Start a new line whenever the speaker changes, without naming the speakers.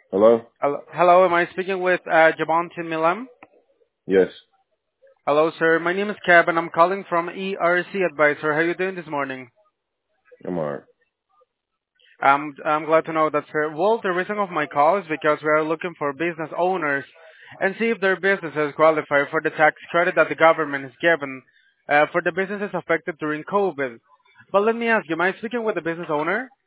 Hello?
Hello, am I speaking with Jabonti Milam?
Yes,
Hello, sir. My name is Cab, and I'm calling from ERC Advisor. How are you doing this morning?
I'm alright.
I'm glad to know that, sir. Well, the reason of my call is because we are looking for business owners and see if their businesses qualify for the tax credit that the government has given for the businesses affected during COVID. But let me ask you, am I speaking with a business owner?